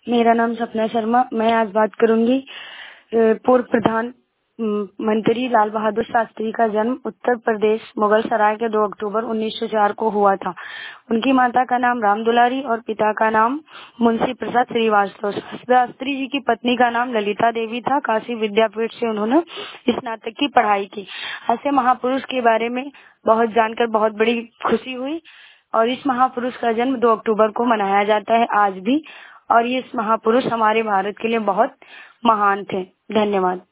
मेरा नाम सपना शर्मा। मैं आज बात करूंगी पूर्व प्रधान मंत्री लाल बहादुर शास्त्री का जन्म उत्तर प्रदेश मुगल सराय के 2 अक्टूबर 1904 को हुआ था। उनकी माता का नाम राम दुलारी और पिता का नाम मुंशी प्रसाद श्रीवास्तव। शास्त्री जी की पत्नी का नाम ललिता देवी था। काशी विद्यापीठ से उन्होंने स्नातक की पढ़ाई की। ऐसे महापुरुष के बारे में बहुत जानकर बहुत बड़ी खुशी हुई और इस महापुरुष का जन्म 2 अक्टूबर को मनाया जाता है आज भी। और ये महापुरुष हमारे भारत के लिए बहुत महान थे। धन्यवाद।